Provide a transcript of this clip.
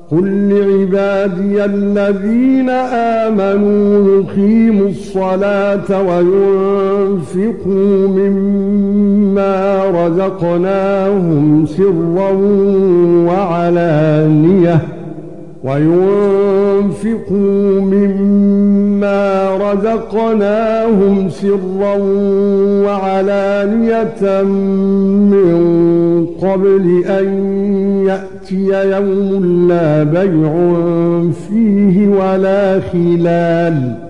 قل لعبادي الذين آمنوا يقيموا الصلاة وينفقوا مما رزقناهم سرا وعلانية من قبل أن يأتي يوم لا بيع فيه ولا خلال